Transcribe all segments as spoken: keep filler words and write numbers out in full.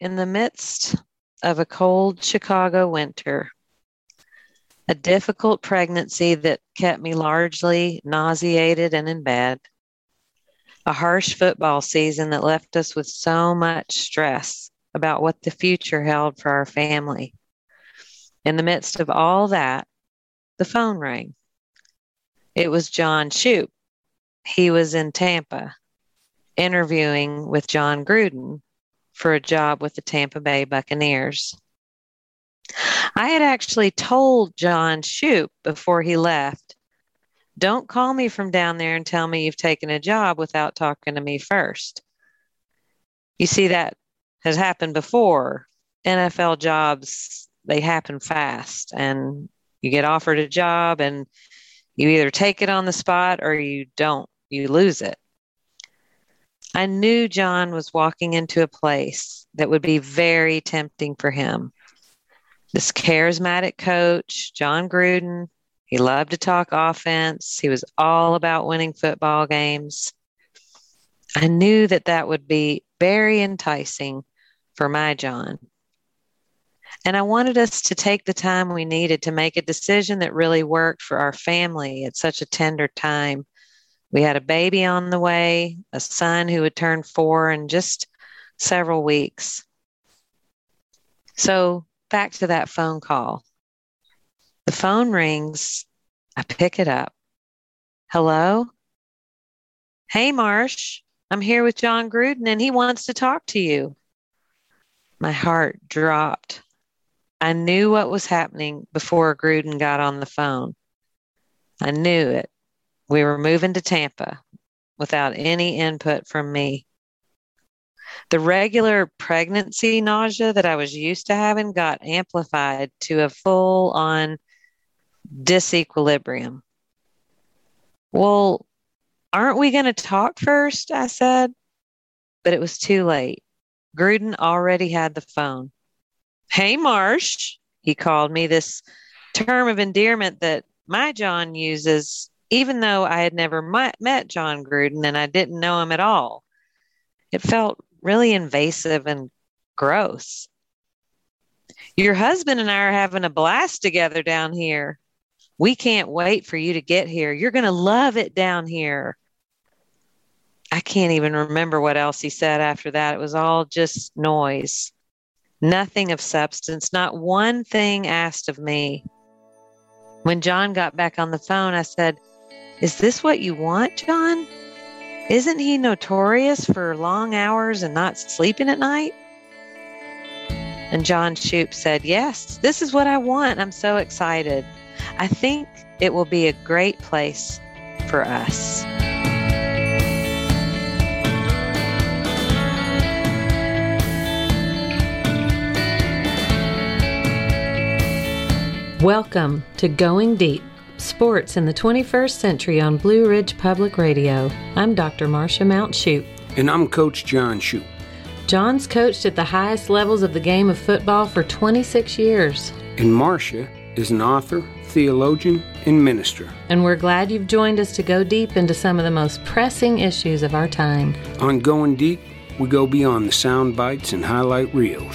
in the midst of a cold Chicago winter, a difficult pregnancy that kept me largely nauseated and in bed, a harsh football season that left us with so much stress about what the future held for our family. In the midst of all that, the phone rang. It was John Shoop. He was in Tampa, interviewing with Jon Gruden for a job with the Tampa Bay Buccaneers. I had actually told John Shoop before he left, don't call me from down there and tell me you've taken a job without talking to me first. You see, that has happened before. N F L jobs, they happen fast, and you get offered a job and you either take it on the spot or you don't, you lose it. I knew John was walking into a place that would be very tempting for him. This charismatic coach, Jon Gruden, he loved to talk offense. He was all about winning football games. I knew that that would be very enticing for my John. And I wanted us to take the time we needed to make a decision that really worked for our family at such a tender time. We had a baby on the way, a son who would turn four in just several weeks. So back to that phone call. The phone rings. I pick it up. Hello? Hey, Marsh. I'm here with Jon Gruden, and he wants to talk to you. My heart dropped. I knew what was happening before Gruden got on the phone. I knew it. We were moving to Tampa without any input from me. The regular pregnancy nausea that I was used to having got amplified to a full-on disequilibrium. Well, aren't we going to talk first? I said. But it was too late. Gruden already had the phone. Hey, Marsh, he called me, this term of endearment that my John uses, even though I had never met Jon Gruden and I didn't know him at all. It felt really invasive and gross. Your husband and I are having a blast together down here. We can't wait for you to get here. You're going to love it down here. I can't even remember what else he said after that. It was all just noise. Nothing of substance, not one thing asked of me. When John got back on the phone, I said, is this what you want, John? Isn't he notorious for long hours and not sleeping at night? And John Shoop said, yes, this is what I want. I'm so excited. I think it will be a great place for us. Welcome to Going Deep, Sports in the twenty-first Century on Blue Ridge Public Radio. I'm Doctor Marcia Mount Shoop. And I'm Coach John Shoop. John's coached at the highest levels of the game of football for twenty-six years. And Marcia is an author, theologian, and minister. And we're glad you've joined us to go deep into some of the most pressing issues of our time. On Going Deep, we go beyond the sound bites and highlight reels.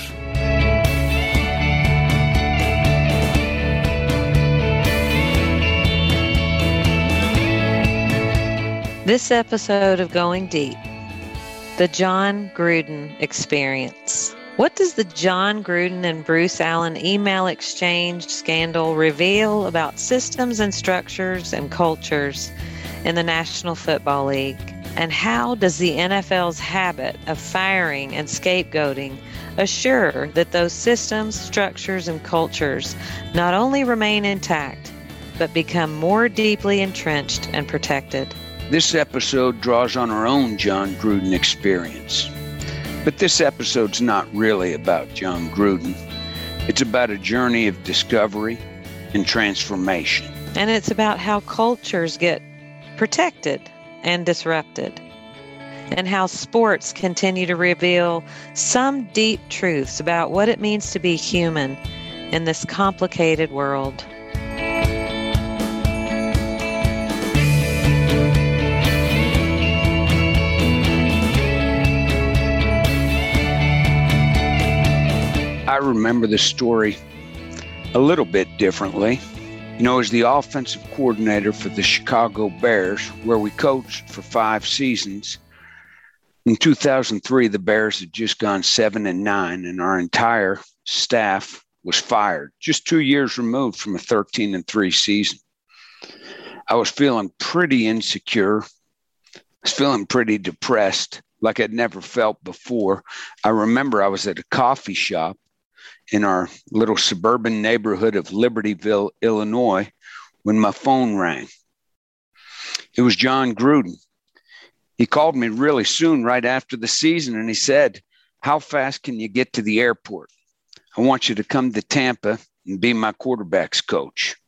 This episode of Going Deep, the Jon Gruden experience. What does the Jon Gruden and Bruce Allen email exchange scandal reveal about systems and structures and cultures in the National Football League? And how does the N F L's habit of firing and scapegoating assure that those systems, structures, and cultures not only remain intact, but become more deeply entrenched and protected? This episode draws on our own Jon Gruden experience. But this episode's not really about Jon Gruden. It's about a journey of discovery and transformation. And it's about how cultures get protected and disrupted, and how sports continue to reveal some deep truths about what it means to be human in this complicated world. I remember the story a little bit differently. You know, as the offensive coordinator for the Chicago Bears, where we coached for five seasons, in two thousand three, the Bears had just gone seven and nine, and our entire staff was fired, just two years removed from a thirteen and three season. I was feeling pretty insecure. I was feeling pretty depressed, like I'd never felt before. I remember I was at a coffee shop in our little suburban neighborhood of Libertyville, Illinois, when my phone rang. It was Jon Gruden. He called me really soon, right after the season, and he said, "How fast can you get to the airport? I want you to come to Tampa and be my quarterback's coach."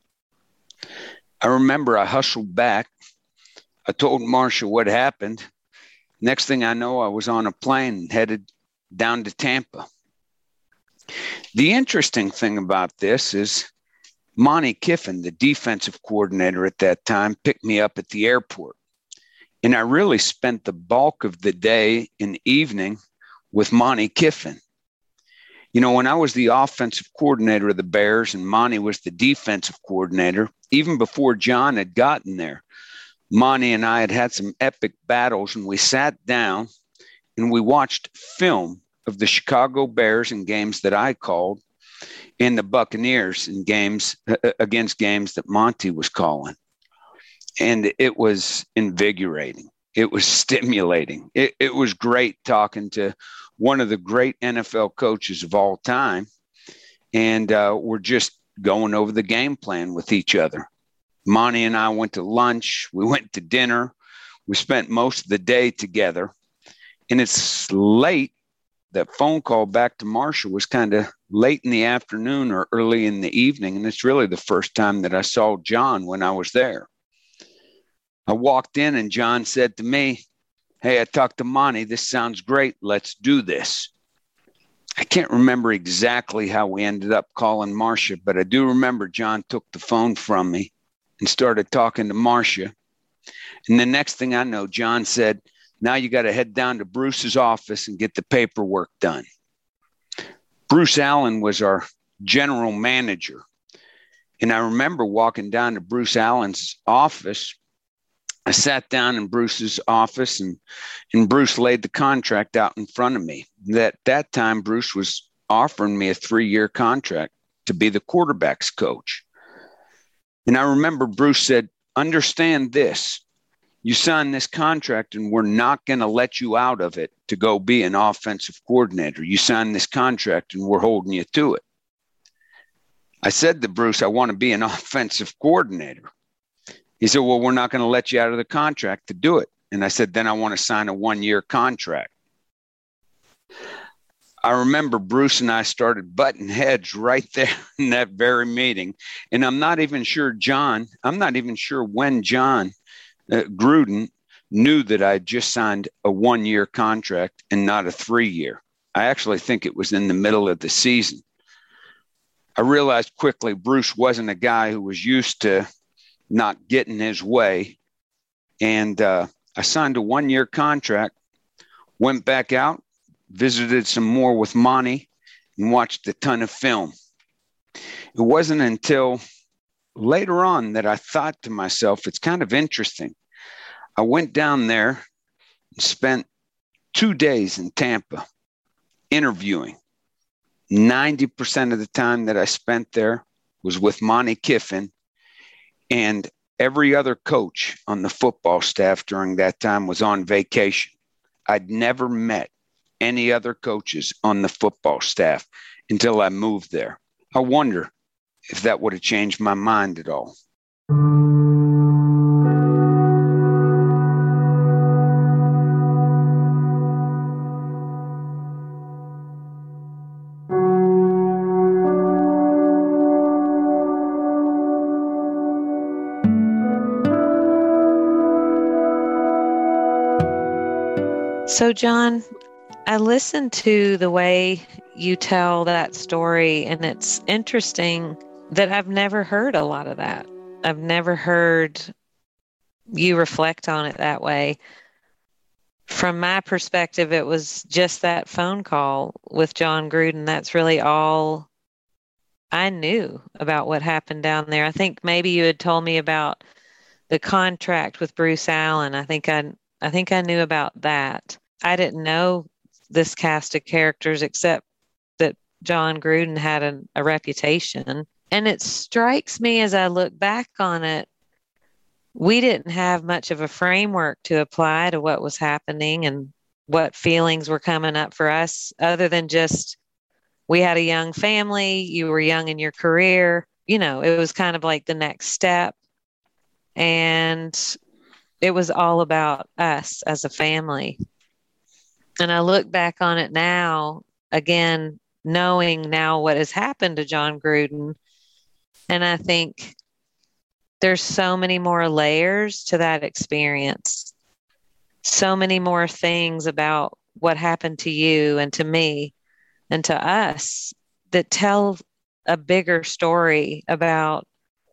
I remember I hustled back. I told Marcia what happened. Next thing I know, I was on a plane headed down to Tampa. The interesting thing about this is Monte Kiffin, the defensive coordinator at that time, picked me up at the airport. And I really spent the bulk of the day and evening with Monte Kiffin. You know, when I was the offensive coordinator of the Bears and Monte was the defensive coordinator, even before John had gotten there, Monte and I had had some epic battles, and we sat down and we watched film of the Chicago Bears in games that I called and the Buccaneers in games uh, against games that Monte was calling. And it was invigorating. It was stimulating. It, it was great talking to one of the great N F L coaches of all time. And uh, we're just going over the game plan with each other. Monte and I went to lunch. We went to dinner. We spent most of the day together. And it's late. That phone call back to Marcia was kind of late in the afternoon or early in the evening. And it's really the first time that I saw John when I was there. I walked in and John said to me, "Hey, I talked to Monte. This sounds great. Let's do this." I can't remember exactly how we ended up calling Marcia, but I do remember John took the phone from me and started talking to Marcia. And the next thing I know, John said, "Now you got to head down to Bruce's office and get the paperwork done." Bruce Allen was our general manager. And I remember walking down to Bruce Allen's office. I sat down in Bruce's office and, and Bruce laid the contract out in front of me. At that time, Bruce was offering me a three-year contract to be the quarterback's coach. And I remember Bruce said, "Understand this. You signed this contract and we're not going to let you out of it to go be an offensive coordinator. You signed this contract and we're holding you to it." I said to Bruce, "I want to be an offensive coordinator." He said, "Well, we're not going to let you out of the contract to do it." And I said, "Then I want to sign a one-year contract." I remember Bruce and I started butting heads right there in that very meeting. And I'm not even sure John, I'm not even sure when Jon Uh, Gruden knew that I just signed a one-year contract and not a three-year. I actually think it was in the middle of the season. I realized quickly Bruce wasn't a guy who was used to not getting his way. And uh, I signed a one-year contract, went back out, visited some more with Monte, and watched a ton of film. It wasn't until later on that I thought to myself, it's kind of interesting. I went down there and spent two days in Tampa interviewing. ninety percent of the time that I spent there was with Monte Kiffin, and every other coach on the football staff during that time was on vacation. I'd never met any other coaches on the football staff until I moved there. I wonder if that would have changed my mind at all. So, John, I listened to the way you tell that story, and it's interesting that I've never heard a lot of that. I've never heard you reflect on it that way. From my perspective, it was just that phone call with Jon Gruden. That's really all I knew about what happened down there. I think maybe you had told me about the contract with Bruce Allen. I think I I think I knew about that. I didn't know this cast of characters except that Jon Gruden had an, a reputation. And it strikes me as I look back on it, we didn't have much of a framework to apply to what was happening and what feelings were coming up for us, other than just we had a young family, you were young in your career. You know, it was kind of like the next step. And it was all about us as a family. And I look back on it now, again, knowing now what has happened to Jon Gruden. And I think there's so many more layers to that experience, so many more things about what happened to you and to me and to us that tell a bigger story about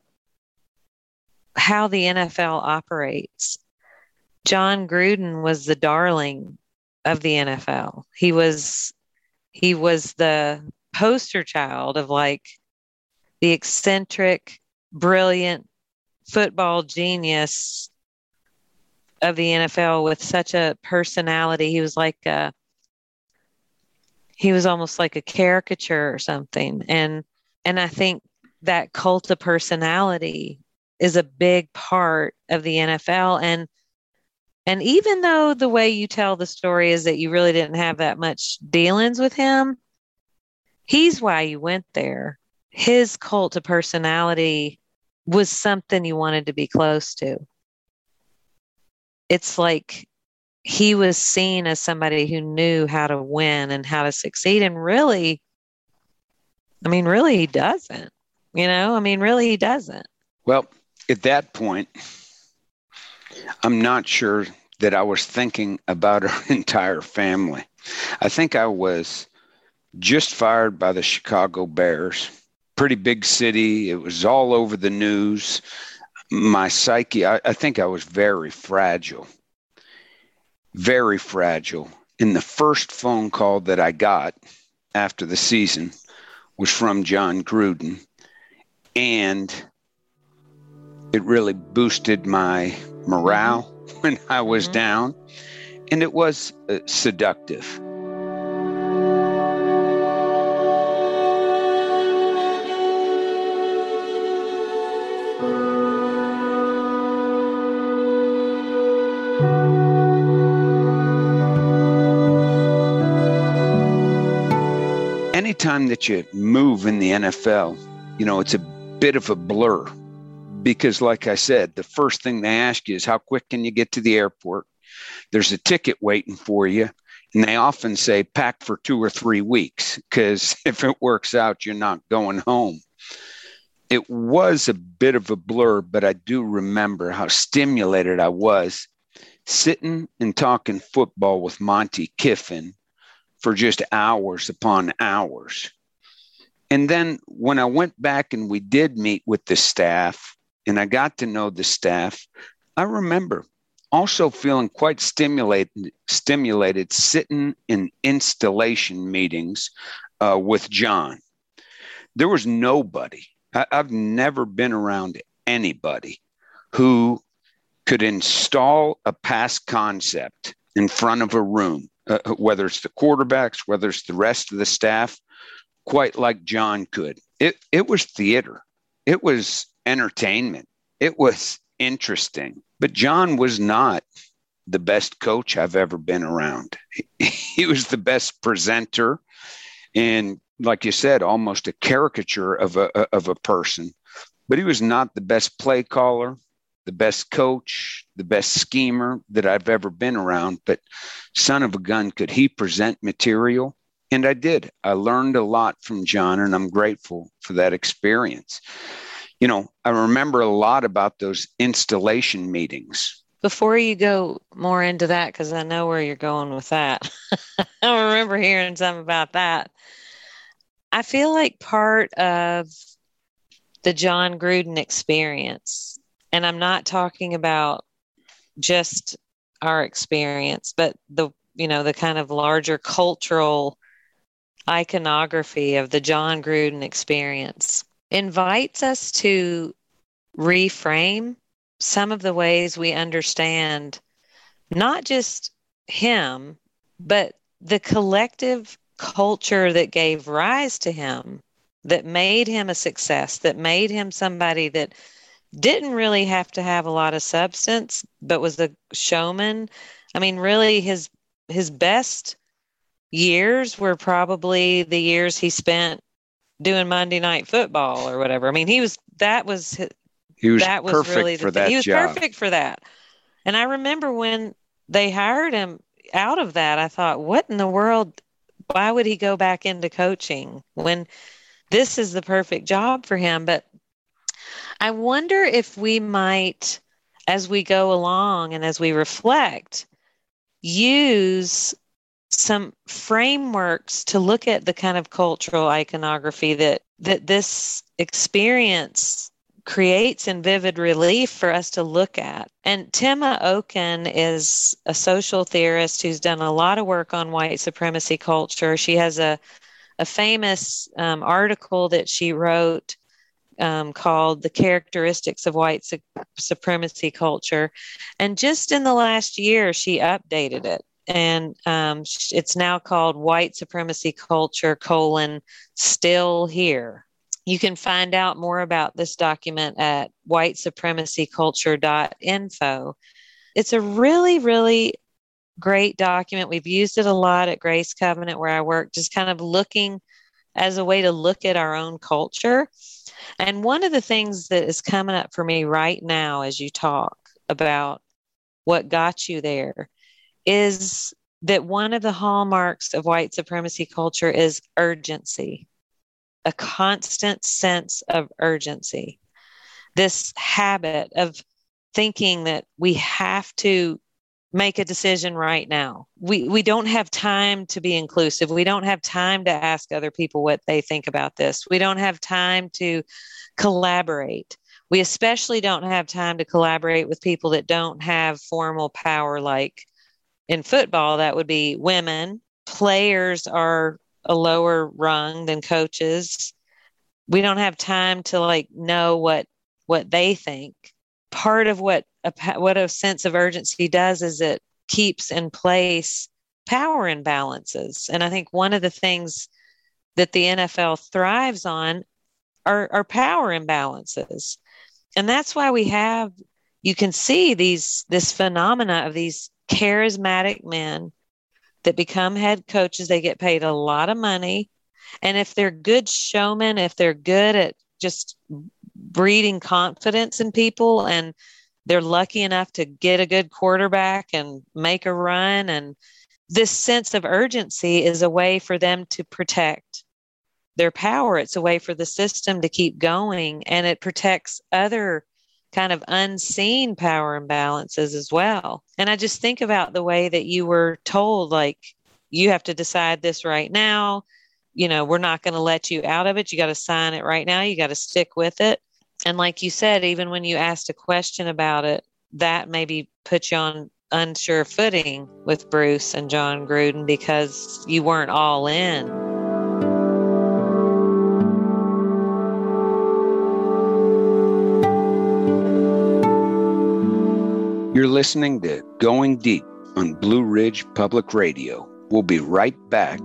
how the N F L operates. Jon Gruden was the darling of the N F L. He was he was the poster child of like the eccentric, brilliant football genius of the N F L with such a personality. He was like a he was almost like a caricature or something. And and I think that cult of personality is a big part of the N F L. And and even though the way you tell the story is that you really didn't have that much dealings with him, he's why you went there. His cult of personality was something you wanted to be close to. It's like he was seen as somebody who knew how to win and how to succeed. And really, I mean, really, he doesn't. You know, I mean, really, he doesn't. Well, at that point, I'm not sure that I was thinking about our entire family. I think I was just fired by the Chicago Bears. Pretty big city. It was all over the news. My psyche, I, I think I was very fragile, very fragile. And the first phone call that I got after the season was from Jon Gruden. And it really boosted my morale when I was mm-hmm. down. And it was uh, seductive. Anytime that you move in the N F L, you know, it's a bit of a blur because, like I said, the first thing they ask you is how quick can you get to the airport? There's a ticket waiting for you. And they often say pack for two or three weeks because if it works out, you're not going home. It was a bit of a blur, but I do remember how stimulated I was sitting and talking football with Monty Kiffin for just hours upon hours. And then when I went back and we did meet with the staff and I got to know the staff, I remember also feeling quite stimulated, stimulated sitting in installation meetings uh, with John. There was nobody. I, I've never been around anybody who could install a past concept in front of a room, uh, whether it's the quarterbacks, whether it's the rest of the staff, quite like John could. It it was theater. It was entertainment. It was interesting. But John was not the best coach I've ever been around. He, he was the best presenter and, like you said, almost a caricature of a of a person. But he was not the best play caller, the best coach, the best schemer that I've ever been around. But son of a gun, could he present material? And I did. I learned a lot from John, and I'm grateful for that experience. You know, I remember a lot about those installation meetings. Before you go more into that, because I know where you're going with that, I remember hearing something about that. I feel like part of the Jon Gruden experience, and I'm not talking about just our experience, but the, you know, the kind of larger cultural iconography of the Jon Gruden experience invites us to reframe some of the ways we understand not just him, but the collective culture that gave rise to him, that made him a success, that made him somebody that didn't really have to have a lot of substance, but was a showman. I mean, really, his his best years were probably the years he spent doing Monday Night Football or whatever. I mean, he was that was he was that was perfect really for the that he was job. perfect for that. And I remember when they hired him out of that, I thought, what in the world? Why would he go back into coaching when this is the perfect job for him? But I wonder if we might, as we go along and as we reflect, use some frameworks to look at the kind of cultural iconography that, that this experience creates in vivid relief for us to look at. And Tema Okun is a social theorist who's done a lot of work on white supremacy culture. She has a, a famous um, article that she wrote um, called The Characteristics of White Su- Supremacy Culture. And just in the last year, she updated it. And um, it's now called White Supremacy Culture, colon, Still Here. You can find out more about this document at white supremacy culture dot info. It's a really, really great document. We've used it a lot at Grace Covenant where I work, just kind of looking as a way to look at our own culture. And one of the things that is coming up for me right now as you talk about what got you there is that one of the hallmarks of white supremacy culture is urgency. A constant sense of urgency, this habit of thinking that we have to make a decision right now. We we don't have time to be inclusive. We don't have time to ask other people what they think about this. We don't have time to collaborate. We especially don't have time to collaborate with people that don't have formal power, like in football, that would be women. Players are a lower rung than coaches. We don't have time to like know what what they think. Part of what a what a sense of urgency does is it keeps in place power imbalances. And I think one of the things that the N F L thrives on are, are power imbalances. And that's why we have, you can see these this phenomena of these charismatic men that become head coaches. They get paid a lot of money. And if they're good showmen, if they're good at just breeding confidence in people and they're lucky enough to get a good quarterback and make a run, and this sense of urgency is a way for them to protect their power. It's a way for the system to keep going, and it protects other kind of unseen power imbalances as well. And I just think about the way that you were told, like, you have to decide this right now. You know, we're not going to let you out of it. You got to sign it right now. You got to stick with it. And like you said, even when you asked a question about it, that maybe put you on unsure footing with Bruce and Jon Gruden because you weren't all in. You're listening to Going Deep on Blue Ridge Public Radio. We'll be right back.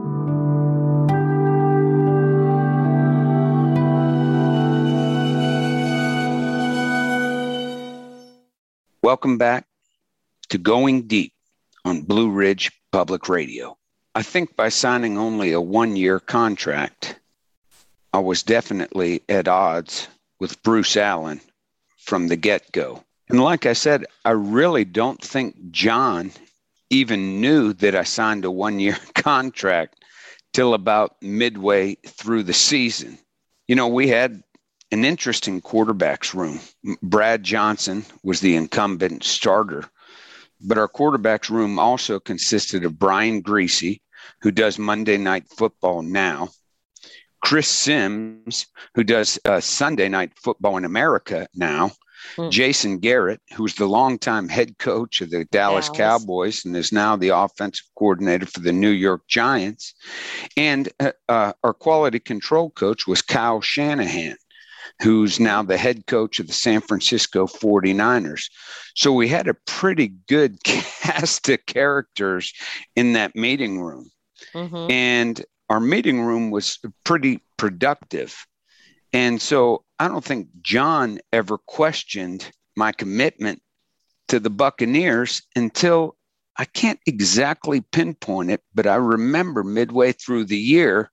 Welcome back to Going Deep on Blue Ridge Public Radio. I think by signing only a one-year contract, I was definitely at odds with Bruce Allen from the get-go. And like I said, I really don't think Jon even knew that I signed a one-year contract till about midway through the season. You know, we had an interesting quarterbacks room. Brad Johnson was the incumbent starter, but our quarterbacks room also consisted of Brian Griese, who does Monday Night Football now, Chris Sims, who does uh, Sunday Night Football in America now, Mm. Jason Garrett, who's the longtime head coach of the Dallas, Dallas Cowboys and is now the offensive coordinator for the New York Giants. And uh, uh, our quality control coach was Kyle Shanahan, who's now the head coach of the San Francisco forty-niners. So we had a pretty good cast of characters in that meeting room. Mm-hmm. And our meeting room was pretty productive. And so I don't think John ever questioned my commitment to the Buccaneers until I can't exactly pinpoint it, but I remember midway through the year,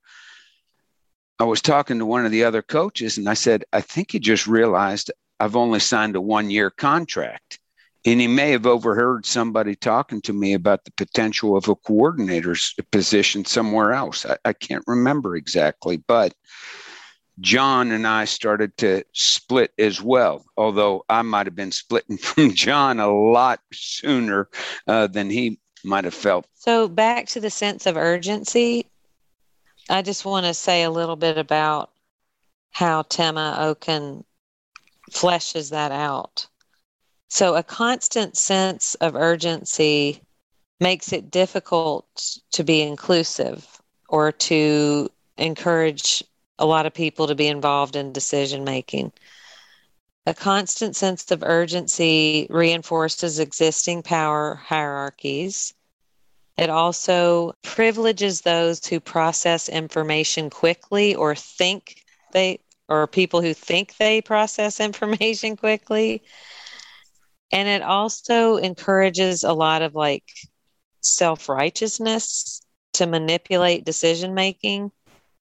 I was talking to one of the other coaches and I said, I think he just realized I've only signed a one-year contract. And he may have overheard somebody talking to me about the potential of a coordinator's position somewhere else. I, I can't remember exactly, but John and I started to split as well, although I might have been splitting from John a lot sooner uh, than he might have felt. So back to the sense of urgency, I just want to say a little bit about how Tema Okun fleshes that out. So a constant sense of urgency makes it difficult to be inclusive or to encourage a lot of people to be involved in decision making. A constant sense of urgency reinforces existing power hierarchies. It also privileges those who process information quickly or think they, or people who think they process information quickly. And it also encourages a lot of like self-righteousness to manipulate decision making.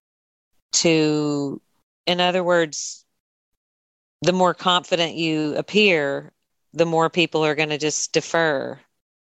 To, in other words, the more confident you appear, the more people are going to just defer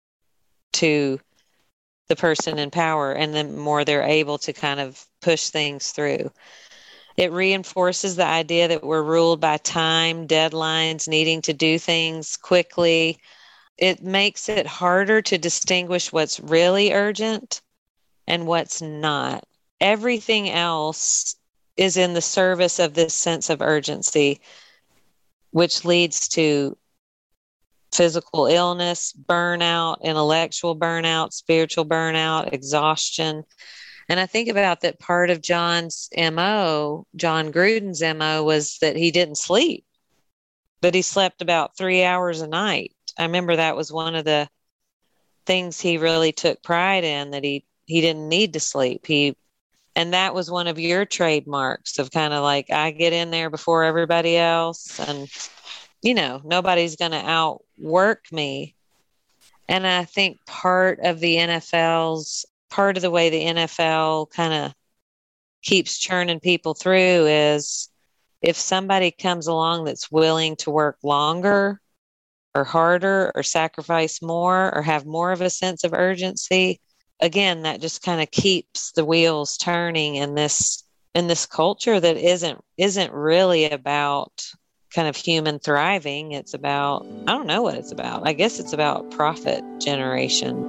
to the person in power, and the more they're able to kind of push things through. It reinforces the idea that we're ruled by time, deadlines, needing to do things quickly. It makes it harder to distinguish what's really urgent and what's not. Everything else is in the service of this sense of urgency, which leads to physical illness, burnout, intellectual burnout, spiritual burnout, exhaustion. And I think about that part of John's M O, John Gruden's M O, was that he didn't sleep, but he slept about three hours a night. I remember that was one of the things he really took pride in, that he, he didn't need to sleep. He And that was one of your trademarks of kind of like, I get in there before everybody else and, you know, nobody's going to outwork me. And I think part of the N F L's, part of the way the N F L kind of keeps churning people through is if somebody comes along that's willing to work longer or harder or sacrifice more or have more of a sense of urgency, again, that just kind of keeps the wheels turning in this in this culture that isn't isn't really about kind of human thriving. It's about, I don't know what it's about. I guess it's about profit generation.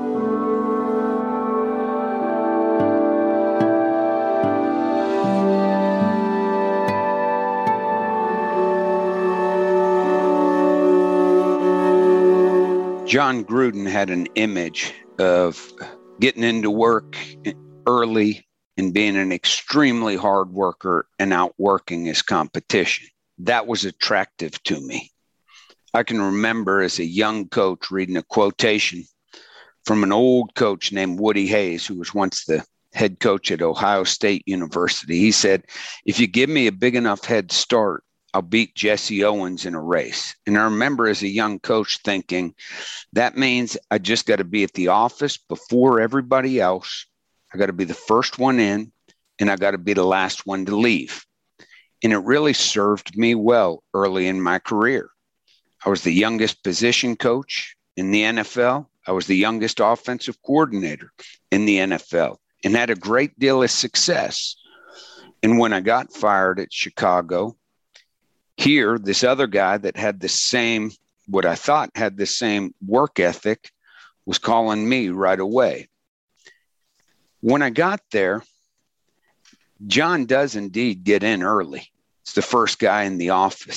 John Gruden had an image of getting into work early and being an extremely hard worker and outworking his competition. That was attractive to me. I can remember as a young coach reading a quotation from an old coach named Woody Hayes, who was once the head coach at Ohio State University. He said, if you give me a big enough head start, I'll beat Jesse Owens in a race. And I remember as a young coach thinking, that means I just got to be at the office before everybody else. I got to be the first one in, and I got to be the last one to leave. And it really served me well early in my career. I was the youngest position coach in the N F L. I was the youngest offensive coordinator in the N F L and had a great deal of success. And when I got fired at Chicago, here, this other guy that had the same, what I thought had the same work ethic, was calling me right away. When I got there, John does indeed get in early. It's the first guy in the office.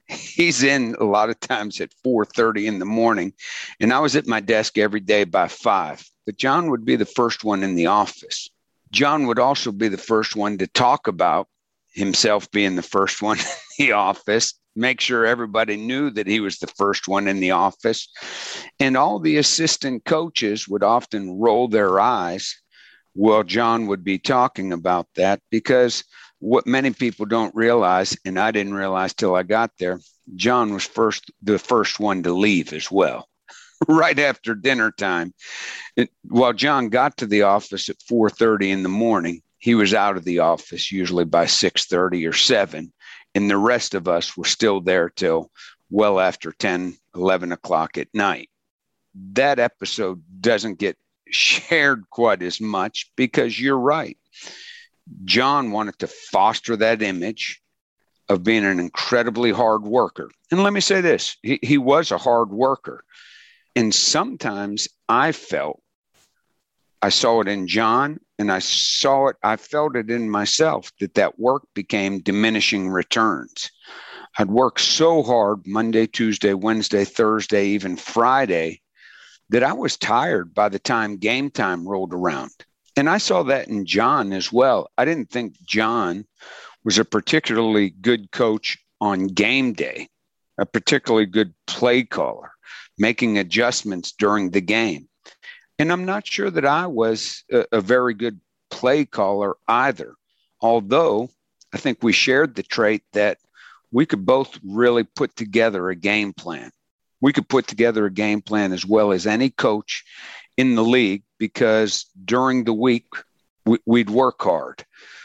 he's in a lot of times at four thirty in the morning, and I was at my desk every day by five. But John would be the first one in the office. John would also be the first one to talk about himself being the first one in the office, make sure everybody knew that he was the first one in the office. And all the assistant coaches would often roll their eyes while John would be talking about that, because what many people don't realize, and I didn't realize till I got there, John was first the first one to leave as well. Right after dinner time. It, while John got to the office at four thirty in the morning, he was out of the office usually by six thirty or seven, and the rest of us were still there till well after ten, eleven o'clock at night. That episode doesn't get shared quite as much because you're right. John wanted to foster that image of being an incredibly hard worker. And let me say this, he, he was a hard worker. And sometimes I felt, I saw it in John, and I saw it, I felt it in myself, that that work became diminishing returns. I'd work so hard Monday, Tuesday, Wednesday, Thursday, even Friday, that I was tired by the time game time rolled around. And I saw that in John as well. I didn't think John was a particularly good coach on game day, a particularly good play caller, making adjustments during the game. And I'm not sure that I was a, a very good play caller either, although I think we shared the trait that we could both really put together a game plan. We could put together a game plan as well as any coach in the league, because during the week we, we'd work hard.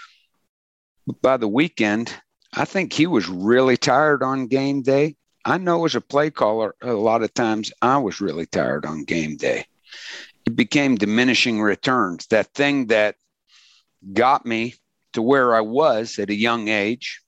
By the weekend, I think he was really tired on game day. I know as a play caller, a lot of times I was really tired on game day. It became diminishing returns. That thing that got me to where I was at a young age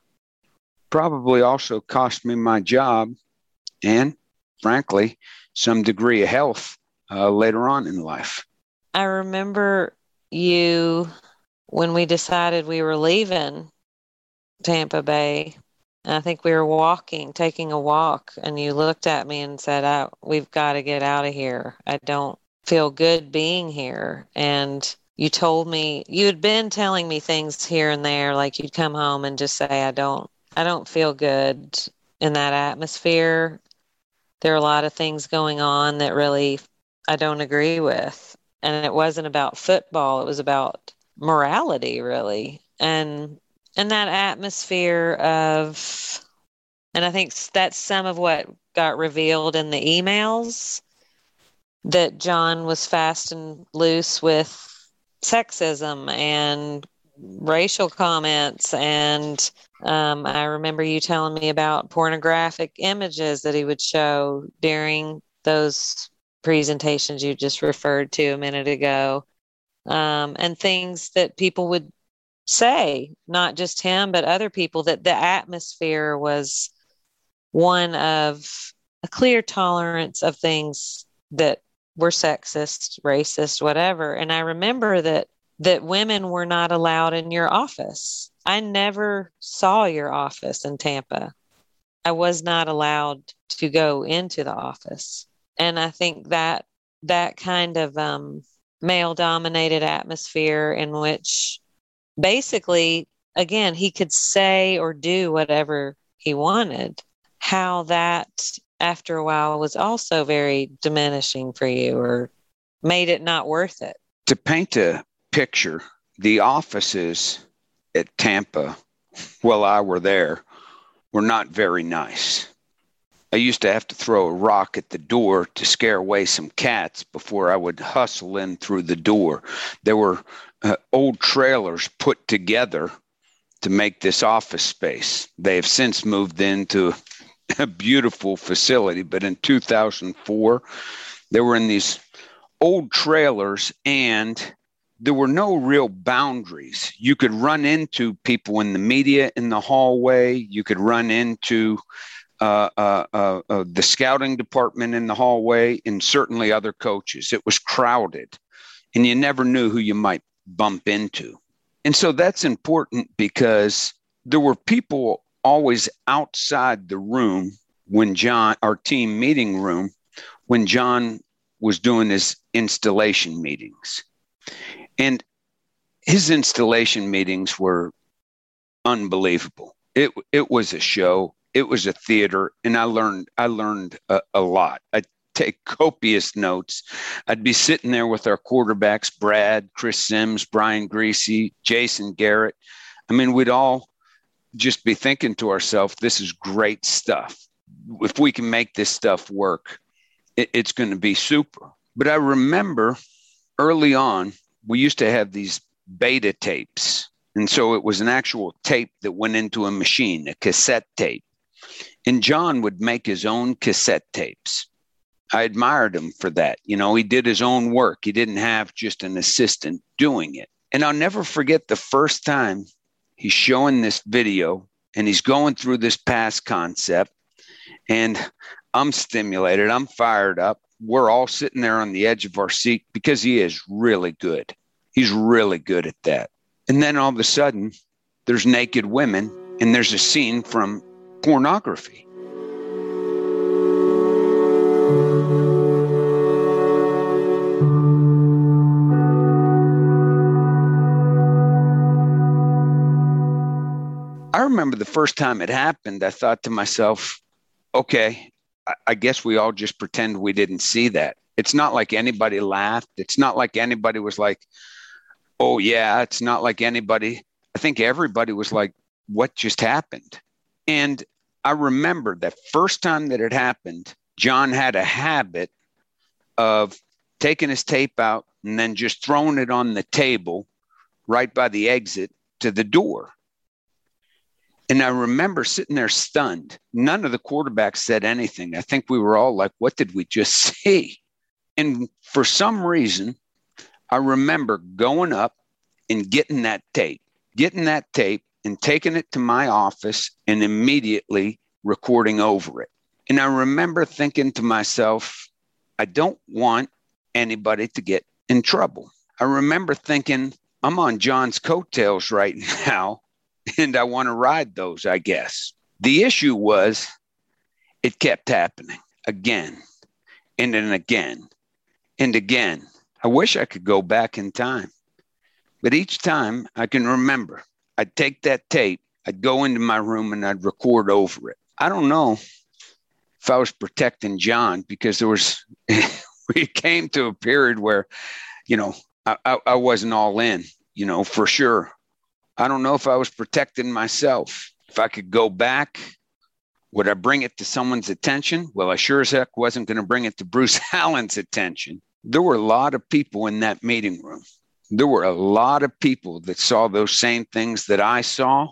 probably also cost me my job and, frankly, some degree of health uh, later on in life. I remember you, when we decided we were leaving Tampa Bay, I think we were walking, taking a walk, and you looked at me and said, oh, we've got to get out of here. I don't feel good being here. And you told me, you had been telling me things here and there, like you'd come home and just say, I don't, I don't feel good in that atmosphere. There are a lot of things going on that really I don't agree with. And it wasn't about football. It was about morality, really. And and that atmosphere of, and I think that's some of what got revealed in the emails, that John was fast and loose with sexism and racial comments. And um, I remember you telling me about pornographic images that he would show during those presentations you just referred to a minute ago, um, and things that people would say, not just him, but other people, that the atmosphere was one of a clear tolerance of things that were sexist, racist, whatever. And I remember that that women were not allowed in your office. I never saw your office in Tampa. I was not allowed to go into the office. And I think that that kind of um, male-dominated atmosphere in which basically, again, he could say or do whatever he wanted, how that after a while was also very diminishing for you or made it not worth it. To paint a picture, the offices at Tampa, while I were there, were not very nice. I used to have to throw a rock at the door to scare away some cats before I would hustle in through the door. There were uh, old trailers put together to make this office space. They have since moved into a beautiful facility, but in two thousand four, they were in these old trailers and there were no real boundaries. You could run into people in the media in the hallway. You could run into Uh, uh, uh, uh, the scouting department in the hallway, and certainly other coaches. It was crowded, and you never knew who you might bump into. And so that's important because there were people always outside the room when John, our team meeting room, when John was doing his installation meetings. And his installation meetings were unbelievable. It it was a show. It was a theater, and I learned I learned a, a lot. I'd take copious notes. I'd be sitting there with our quarterbacks, Brad, Chris Sims, Brian Greasy, Jason Garrett. I mean, we'd all just be thinking to ourselves, this is great stuff. If we can make this stuff work, it, it's going to be super. But I remember early on, we used to have these beta tapes. And so it was an actual tape that went into a machine, a cassette tape. And John would make his own cassette tapes. I admired him for that. You know, he did his own work. He didn't have just an assistant doing it. And I'll never forget the first time he's showing this video and he's going through this past concept. And I'm stimulated. I'm fired up. We're all sitting there on the edge of our seat because he is really good. He's really good at that. And then all of a sudden, there's naked women and there's a scene from pornography. I remember the first time it happened, I thought to myself, okay, I, I guess we all just pretend we didn't see that. It's not like anybody laughed. It's not like anybody was like, oh, yeah, it's not like anybody. I think everybody was like, what just happened? And I remember that first time that it happened, John had a habit of taking his tape out and then just throwing it on the table right by the exit to the door. And I remember sitting there stunned. None of the quarterbacks said anything. I think we were all like, what did we just see? And for some reason, I remember going up and getting that tape, getting that tape and taking it to my office and immediately recording over it. And I remember thinking to myself, I don't want anybody to get in trouble. I remember thinking, I'm on John's coattails right now, and I want to ride those, I guess. The issue was it kept happening again and then again and again. I wish I could go back in time. But each time I can remember, I'd take that tape, I'd go into my room and I'd record over it. I don't know if I was protecting John because there was, we came to a period where, you know, I, I, I wasn't all in, you know, for sure. I don't know if I was protecting myself. If I could go back, would I bring it to someone's attention? Well, I sure as heck wasn't going to bring it to Bruce Allen's attention. There were a lot of people in that meeting room. There were a lot of people that saw those same things that I saw.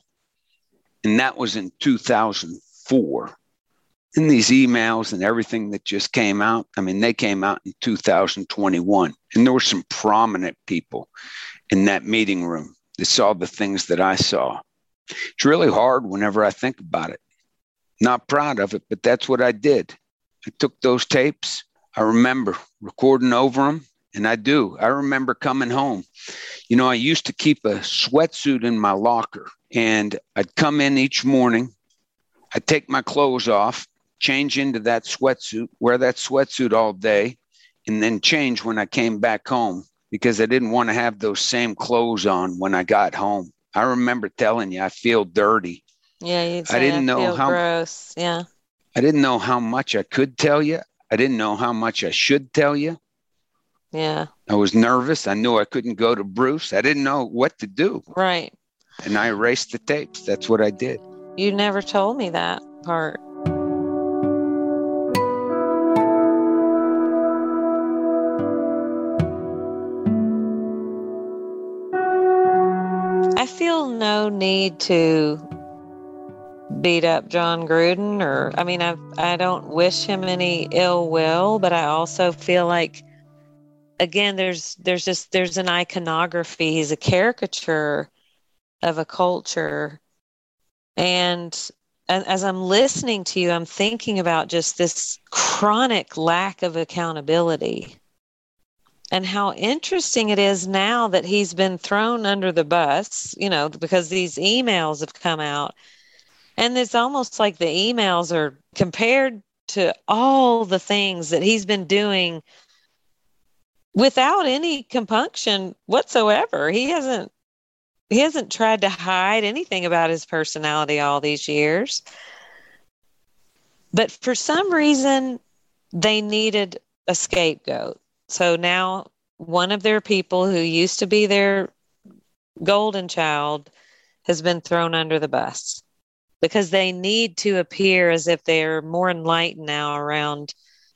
And that was in two thousand four. And these emails and everything that just came out, I mean, they came out in two thousand twenty-one. And there were some prominent people in that meeting room that saw the things that I saw. It's really hard whenever I think about it. Not proud of it, but that's what I did. I took those tapes. I remember recording over them, and I do. I remember coming home. You know, I used to keep a sweatsuit in my locker, and I'd come in each morning. I'd take my clothes off, change into that sweatsuit, wear that sweatsuit all day, and then change when I came back home because I didn't want to have those same clothes on when I got home. I remember telling you, I feel dirty. Yeah, you'd say I didn't I know feel how gross. Yeah. I didn't know how much I could tell you. I didn't know how much I should tell you. Yeah. I was nervous. I knew I couldn't go to Bruce. I didn't know what to do. Right. And I erased the tapes. That's what I did. You never told me that part. I feel no need to beat up John Gruden, or I mean, I I don't wish him any ill will, but I also feel like, again, there's there's just there's an iconography. He's a caricature of a culture, and as I'm listening to you, I'm thinking about just this chronic lack of accountability. And how interesting it is now that he's been thrown under the bus, you know, because these emails have come out. And it's almost like the emails are compared to all the things that he's been doing without any compunction whatsoever. He hasn't he hasn't tried to hide anything about his personality all these years. But for some reason, they needed a scapegoat. So now one of their people who used to be their golden child has been thrown under the bus because they need to appear as if they're more enlightened now around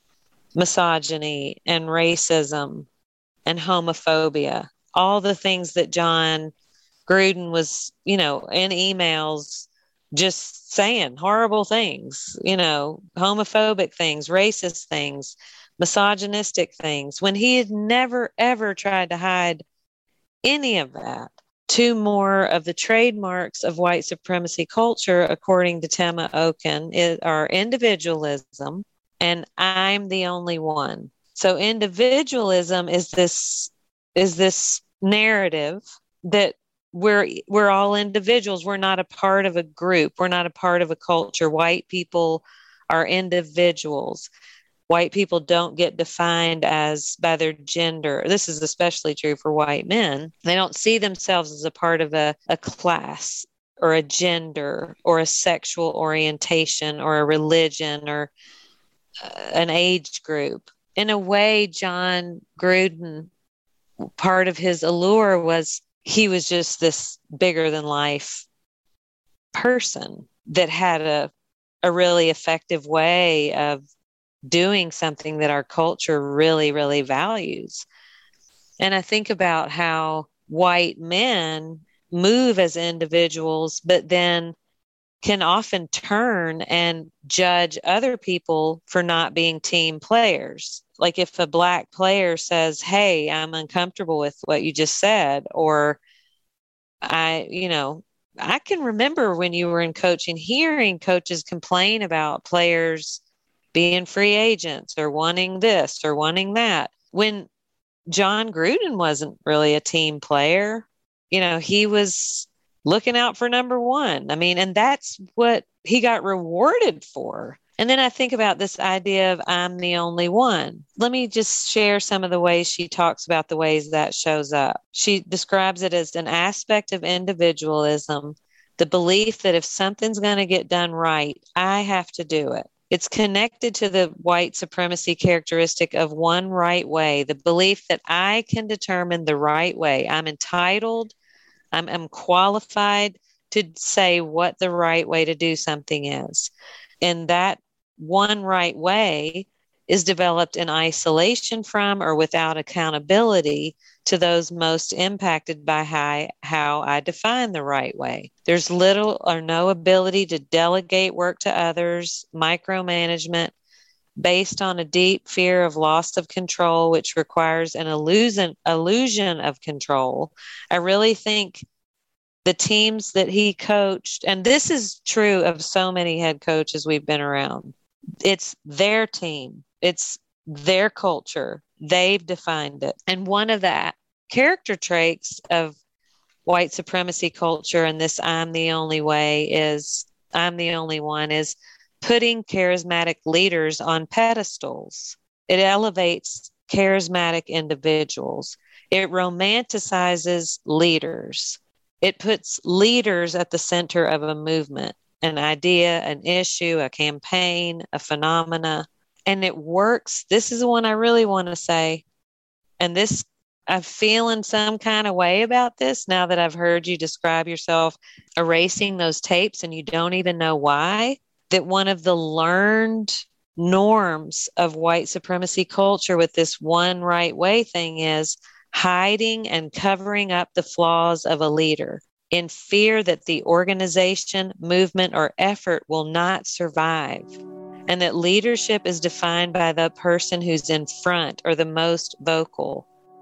misogyny and racism and homophobia, all the things that Jon Gruden was, you know, in emails just saying horrible things, you know, homophobic things, racist things, misogynistic things, when he had never, ever tried to hide any of that. Two more of the trademarks of white supremacy culture, according to Tema Okun, is, are individualism and I'm the only one. So individualism is this is this narrative that we're we're all individuals. We're not a part of a group. We're not a part of a culture. White people are individuals. White people don't get defined as by their gender. This is especially true for white men. They don't see themselves as a part of a, a class or a gender or a sexual orientation or a religion or uh, an age group. In a way, Jon Gruden, part of his allure was he was just this bigger than life person that had a, a really effective way of doing something that our culture really, really values. And I think about how white men move as individuals, but then can often turn and judge other people for not being team players. Like if a black player says, hey, I'm uncomfortable with what you just said, or I, you know, I can remember when you were in coaching, hearing coaches complain about players being free agents or wanting this or wanting that. When Jon Gruden wasn't really a team player, you know, he was looking out for number one. I mean, and that's what he got rewarded for. And then I think about this idea of I'm the only one. Let me just share some of the ways she talks about the ways that shows up. She describes it as an aspect of individualism, the belief that if something's going to get done right, I have to do it. It's connected to the white supremacy characteristic of one right way, the belief that I can determine the right way. I'm entitled, I'm, I'm qualified to say what the right way to do something is. And that one right way is developed in isolation from or without accountability to those most impacted by how, how I define the right way. There's little or no ability to delegate work to others, micromanagement, based on a deep fear of loss of control, which requires an illusion, illusion of control. I really think the teams that he coached, and this is true of so many head coaches we've been around, it's their team. It's their culture. They've defined it. And one of the character traits of white supremacy culture and this I'm the only way is, I'm the only one, is putting charismatic leaders on pedestals. It elevates charismatic individuals. It romanticizes leaders. It puts leaders at the center of a movement, an idea, an issue, a campaign, a phenomena. And it works. This is the one I really want to say. And this, I'm feeling some kind of way about this now that I've heard you describe yourself erasing those tapes and you don't even know why. That one of the learned norms of white supremacy culture with this one right way thing is hiding and covering up the flaws of a leader in fear that the organization, movement, or effort will not survive. And that leadership is defined by the person who's in front or the most vocal.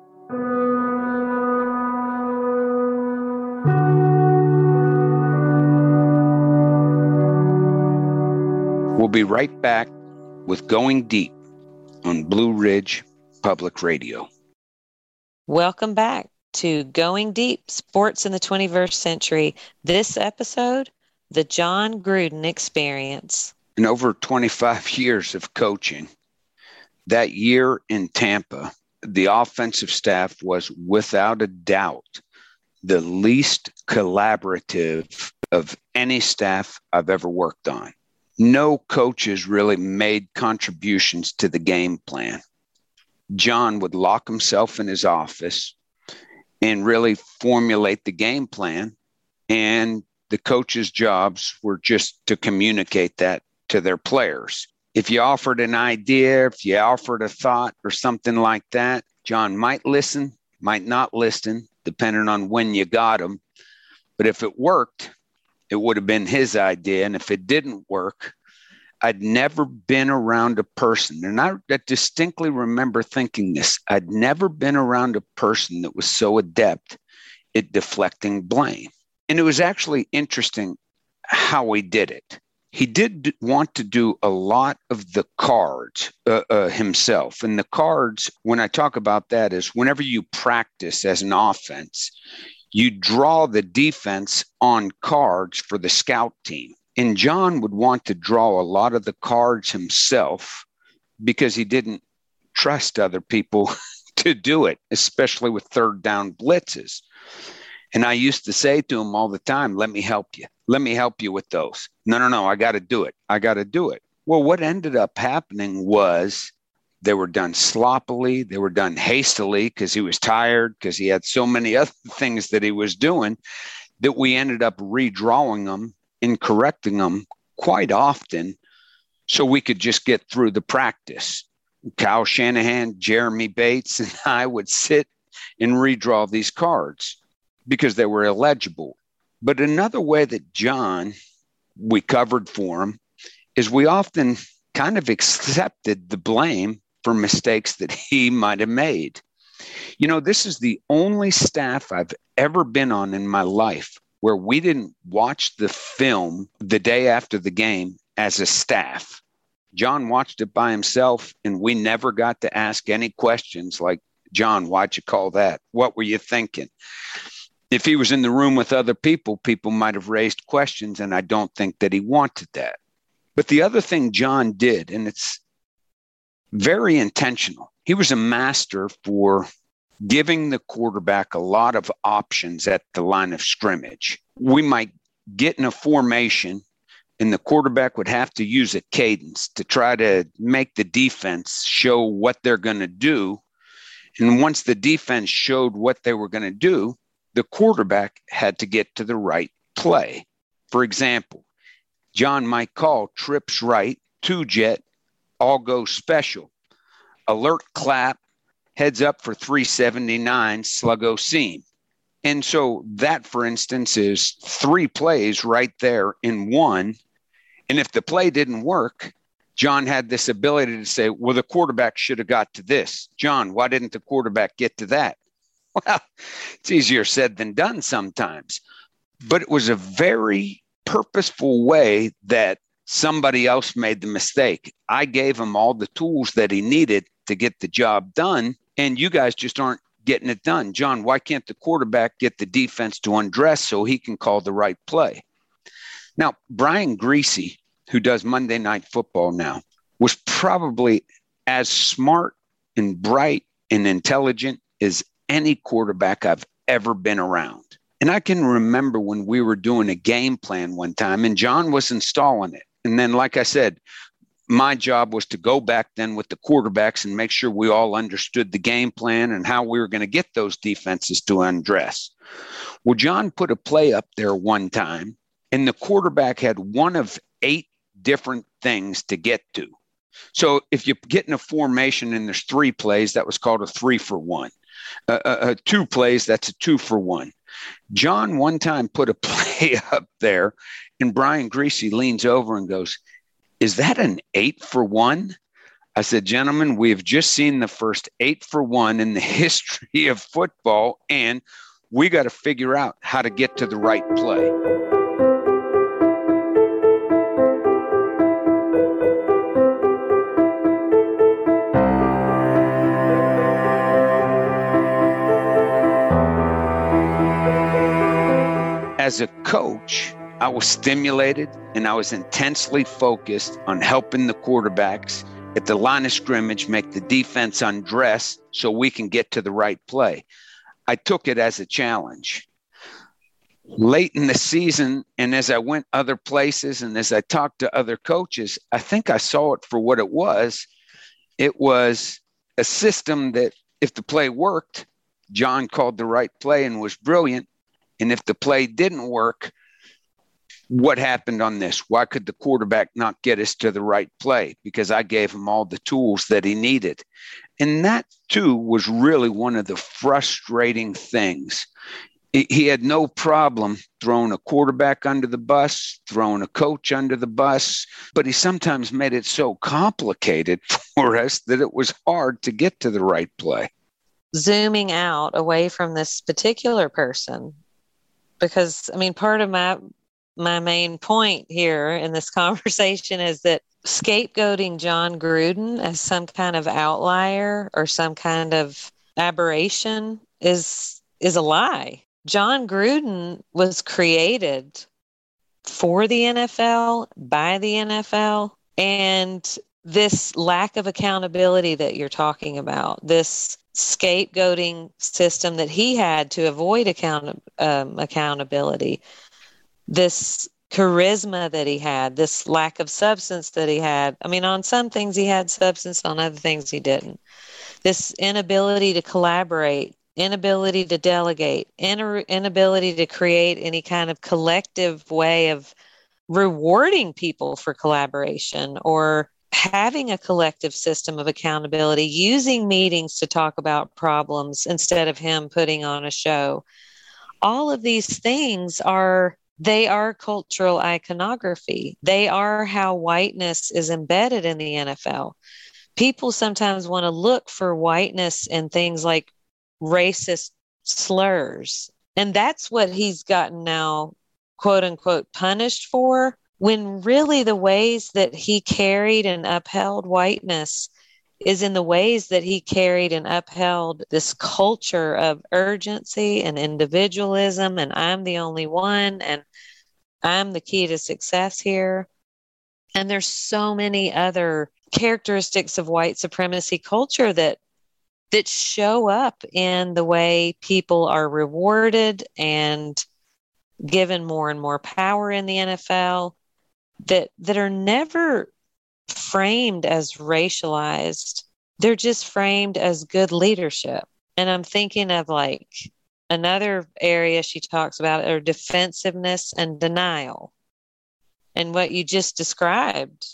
We'll be right back with Going Deep on Blue Ridge Public Radio. Welcome back to Going Deep, Sports in the twenty-first Century. This episode, The Jon Gruden Experience. In over twenty-five years of coaching, that year in Tampa, the offensive staff was without a doubt the least collaborative of any staff I've ever worked on. No coaches really made contributions to the game plan. Jon would lock himself in his office and really formulate the game plan, and the coaches' jobs were just to communicate that to their players. If you offered an idea, if you offered a thought or something like that, Jon might listen, might not listen, depending on when you got him. But if it worked, it would have been his idea. And if it didn't work, I'd never been around a person, and I, I distinctly remember thinking this, I'd never been around a person that was so adept at deflecting blame. And it was actually interesting how he did it. He did want to do a lot of the cards uh, uh, himself. And the cards, when I talk about that, is whenever you practice as an offense, you draw the defense on cards for the scout team. And Jon would want to draw a lot of the cards himself because he didn't trust other people to do it, especially with third down blitzes. And I used to say to him all the time, let me help you. Let me help you with those. No, no, no, I got to do it. I got to do it. Well, what ended up happening was they were done sloppily. They were done hastily because he was tired, because he had so many other things that he was doing that we ended up redrawing them and correcting them quite often so we could just get through the practice. Kyle Shanahan, Jeremy Bates, and I would sit and redraw these cards because they were illegible. But another way that Jon, we covered for him, is we often kind of accepted the blame for mistakes that he might have made. You know, this is the only staff I've ever been on in my life where we didn't watch the film the day after the game as a staff. Jon watched it by himself, and we never got to ask any questions like, Jon, why'd you call that? What were you thinking? If he was in the room with other people, people might have raised questions, and I don't think that he wanted that. But the other thing Jon did, and it's very intentional, he was a master for giving the quarterback a lot of options at the line of scrimmage. We might get in a formation, and the quarterback would have to use a cadence to try to make the defense show what they're going to do. And once the defense showed what they were going to do, the quarterback had to get to the right play. For example, Jon might call trips right, two jet, all go special, alert clap, heads up for three seventy-nine, sluggo seam. And so that, for instance, is three plays right there in one. And if the play didn't work, Jon had this ability to say, well, the quarterback should have got to this. Jon, why didn't the quarterback get to that? Well, it's easier said than done sometimes. But it was a very purposeful way that somebody else made the mistake. I gave him all the tools that he needed to get the job done, and you guys just aren't getting it done. Jon, why can't the quarterback get the defense to undress so he can call the right play? Now, Brian Griese, who does Monday Night Football now, was probably as smart and bright and intelligent as any quarterback I've ever been around. And I can remember when we were doing a game plan one time, and Jon was installing it. And then, like I said, my job was to go back then with the quarterbacks and make sure we all understood the game plan and how we were going to get those defenses to undress. Well, Jon put a play up there one time, and the quarterback had one of eight different things to get to. So if you get in a formation and there's three plays, that was called a three for one. Uh, uh, uh, two plays, that's a two for one. Jon one time put a play up there, and Brian Griese leans over and goes, is that an eight for one? I said, gentlemen, we have just seen the first eight for one in the history of football, and we got to figure out how to get to the right play. As a coach, I was stimulated and I was intensely focused on helping the quarterbacks at the line of scrimmage make the defense undress so we can get to the right play. I took it as a challenge. Late in the season, and as I went other places and as I talked to other coaches, I think I saw it for what it was. It was a system that if the play worked, John called the right play and was brilliant. And if the play didn't work, what happened on this? Why could the quarterback not get us to the right play? Because I gave him all the tools that he needed. And that, too, was really one of the frustrating things. He had no problem throwing a quarterback under the bus, throwing a coach under the bus, but he sometimes made it so complicated for us that it was hard to get to the right play. Zooming out away from this particular person, because, I mean, part of my my main point here in this conversation is that scapegoating Jon Gruden as some kind of outlier or some kind of aberration is is a lie. Jon Gruden was created for the N F L, by the N F L, and this lack of accountability that you're talking about, this scapegoating system that he had to avoid account, um, accountability, this charisma that he had, this lack of substance that he had. I mean, on some things he had substance, on other things he didn't. This inability to collaborate, inability to delegate, inability to create any kind of collective way of rewarding people for collaboration or having a collective system of accountability, using meetings to talk about problems instead of him putting on a show. All of these things are, they are cultural iconography. They are how whiteness is embedded in the N F L. People sometimes want to look for whiteness in things like racist slurs. And that's what he's gotten now, quote unquote, punished for, when really the ways that he carried and upheld whiteness is in the ways that he carried and upheld this culture of urgency and individualism, and I'm the only one, and I'm the key to success here. And there's so many other characteristics of white supremacy culture that that show up in the way people are rewarded and given more and more power in the N F L, that that are never framed as racialized. They're just framed as good leadership. And I'm thinking of like another area she talks about are defensiveness and denial. And what you just described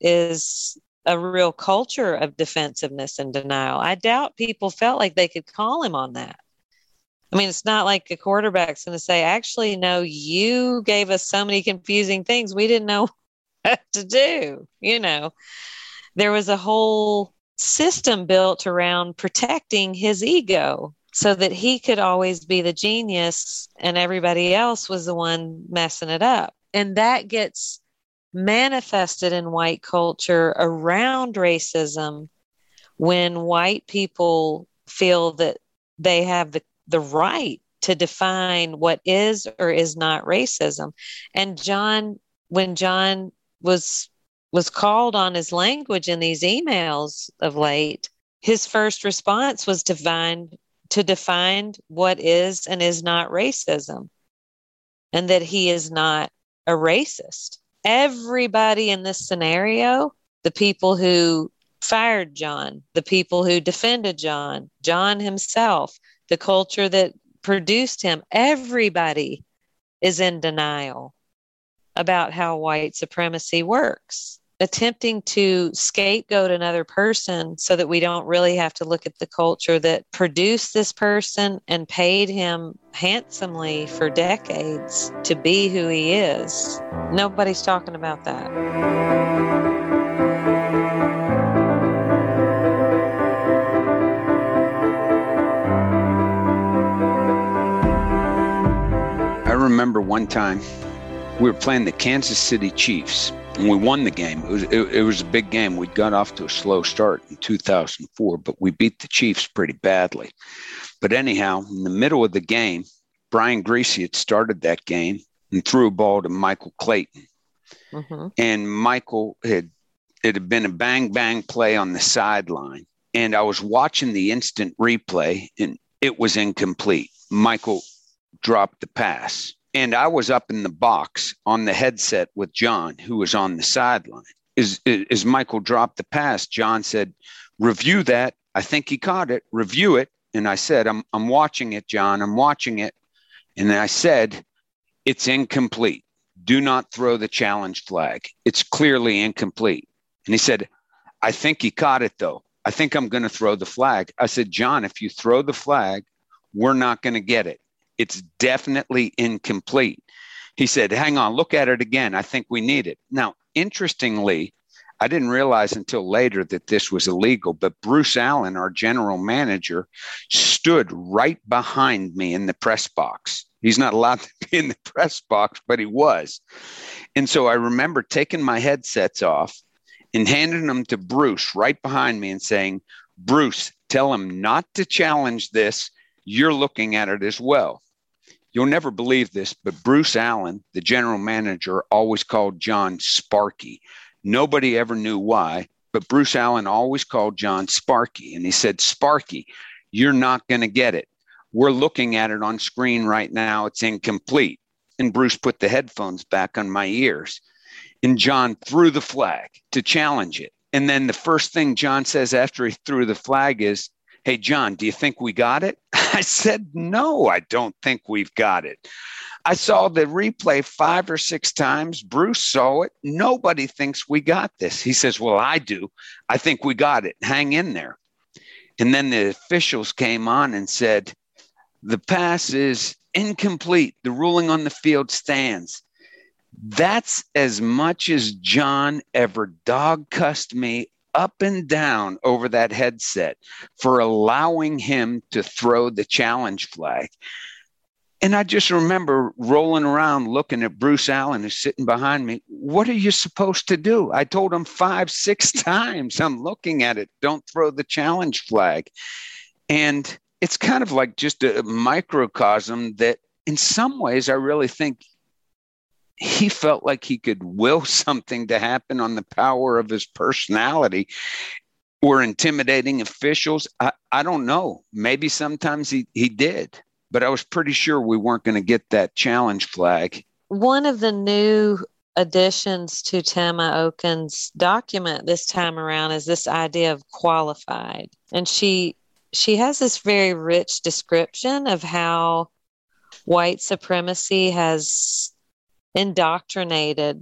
is a real culture of defensiveness and denial. I doubt people felt like they could call him on that. I mean, it's not like a quarterback's going to say, actually, no, you gave us so many confusing things. We didn't know what to do. You know, there was a whole system built around protecting his ego so that he could always be the genius and everybody else was the one messing it up. And that gets manifested in white culture around racism when white people feel that they have the the right to define what is or is not racism. And John, when John was was called on his language in these emails of late, his first response was to find to define what is and is not racism, and that he is not a racist. Everybody in this scenario, the people who fired John, the people who defended John, John himself, the culture that produced him, everybody is in denial about how white supremacy works, attempting to scapegoat another person so that we don't really have to look at the culture that produced this person and paid him handsomely for decades to be who he is. Nobody's talking about that. I remember one time we were playing the Kansas City Chiefs and we won the game. It was, it, it was a big game. We got off to a slow start in two thousand four, but we beat the Chiefs pretty badly. But anyhow, in the middle of the game, Brian Griese had started that game. and threw a ball to Michael Clayton. Mm-hmm. And Michael had, it had been a bang, bang play on the sideline. And I was watching the instant replay, and it was incomplete. Michael dropped the pass. And I was up in the box on the headset with John, who was on the sideline. As, as Michael dropped the pass, John said, review that. I think he caught it. Review it. And I said, I'm, I'm watching it, John. I'm watching it. And then I said, it's incomplete. Do not throw the challenge flag. It's clearly incomplete. And he said, I think he caught it, though. I think I'm going to throw the flag. I said, John, if you throw the flag, we're not going to get it. It's definitely incomplete. He said, hang on, look at it again. I think we need it. Now, interestingly, I didn't realize until later that this was illegal, but Bruce Allen, our general manager, stood right behind me in the press box. He's not allowed to be in the press box, but he was. And so I remember taking my headsets off and handing them to Bruce right behind me and saying, Bruce, tell him not to challenge this. You're looking at it as well. You'll never believe this, but Bruce Allen, the general manager, always called John Sparky. Nobody ever knew why, but Bruce Allen always called John Sparky. And he said, Sparky, you're not going to get it. We're looking at it on screen right now. It's incomplete. And Bruce put the headphones back on my ears. And John threw the flag to challenge it. And then the first thing John says after he threw the flag is, hey, John, do you think we got it? I said, no, I don't think we've got it. I saw the replay five or six times. Bruce saw it. Nobody thinks we got this. He says, well, I do. I think we got it. Hang in there. And then the officials came on and said, the pass is incomplete. The ruling on the field stands. That's as much as John ever dog cussed me up and down over that headset for allowing him to throw the challenge flag. And I just remember rolling around looking at Bruce Allen, who's sitting behind me. What are you supposed to do? I told him five, six times, I'm looking at it. Don't throw the challenge flag. And it's kind of like just a microcosm that in some ways I really think he felt like he could will something to happen on the power of his personality or intimidating officials. I, I don't know. Maybe sometimes he, he did, but I was pretty sure we weren't going to get that challenge flag. One of the new additions to Tama Okun's document this time around is this idea of qualified. And she she has this very rich description of how white supremacy has indoctrinated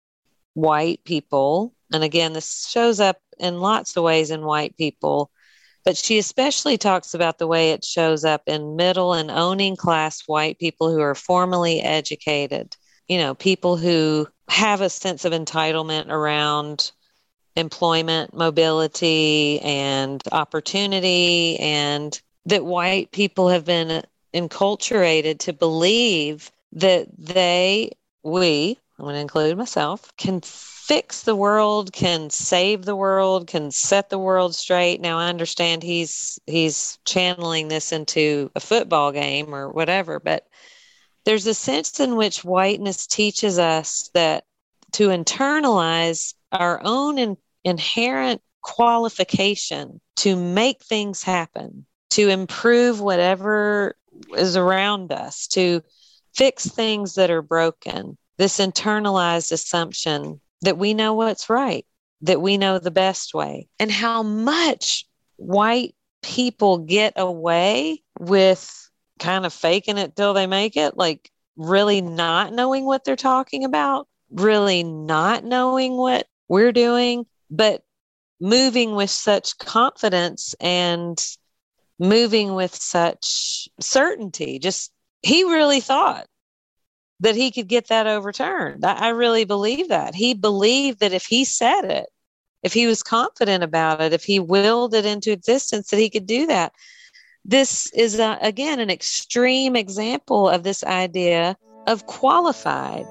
white people. And again, this shows up in lots of ways in white people, but she especially talks about the way it shows up in middle and owning class white people who are formally educated, you know, people who have a sense of entitlement around employment, mobility, and opportunity, and that white people have been enculturated to believe that they we, I'm going to include myself, can fix the world, can save the world, can set the world straight. Now, I understand he's he's channeling this into a football game or whatever, but there's a sense in which whiteness teaches us that to internalize our own in, inherent qualification to make things happen, to improve whatever is around us, to fix things that are broken, this internalized assumption that we know what's right, that we know the best way, and how much white people get away with kind of faking it till they make it, like really not knowing what they're talking about, really not knowing what we're doing, but moving with such confidence and moving with such certainty. Just he really thought that he could get that overturned. I, I really believe that. He believed that if he said it, if he was confident about it, if he willed it into existence, that he could do that. This is, a, again, an extreme example of this idea of qualified.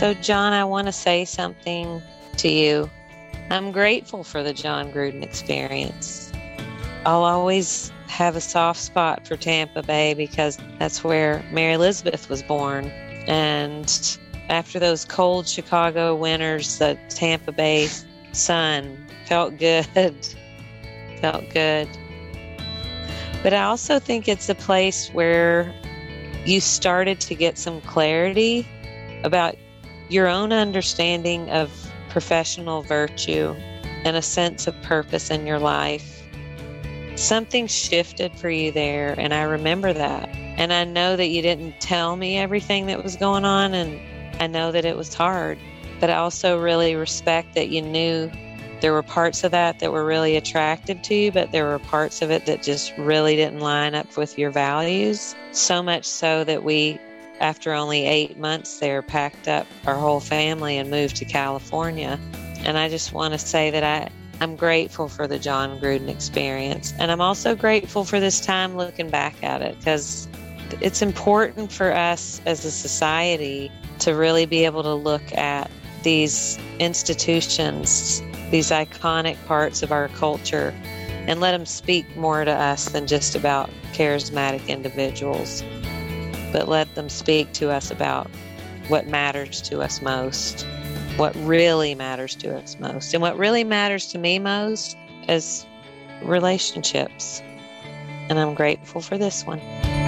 So, John, I want to say something to you. I'm grateful for the Jon Gruden experience. I'll always have a soft spot for Tampa Bay because that's where Mary Elizabeth was born. And after those cold Chicago winters, the Tampa Bay sun felt good. Felt good. But I also think it's a place where you started to get some clarity about your own understanding of professional virtue and a sense of purpose in your life. Something shifted for you there, and I remember that. And I know that you didn't tell me everything that was going on, and I know that it was hard. But I also really respect that you knew there were parts of that that were really attractive to you, but there were parts of it that just really didn't line up with your values. So much so that we, after only eight months there, packed up our whole family and moved to California. And I just want to say that I, I'm grateful for the Jon Gruden experience. And I'm also grateful for this time looking back at it, because it's important for us as a society to really be able to look at these institutions, these iconic parts of our culture, and let them speak more to us than just about charismatic individuals, but let them speak to us about what matters to us most, what really matters to us most. And what really matters to me most is relationships. And I'm grateful for this one.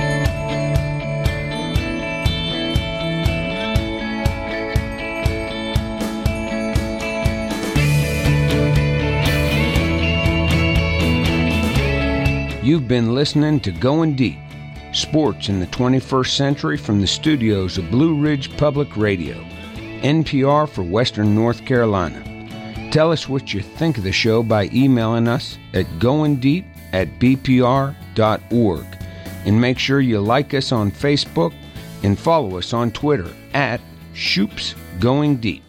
You've been listening to Going Deep, Sports in the twenty-first Century from the studios of Blue Ridge Public Radio, N P R for Western North Carolina. Tell us what you think of the show by emailing us at goingdeep at b p r dot org. And make sure you like us on Facebook and follow us on Twitter at Shoops Going Deep.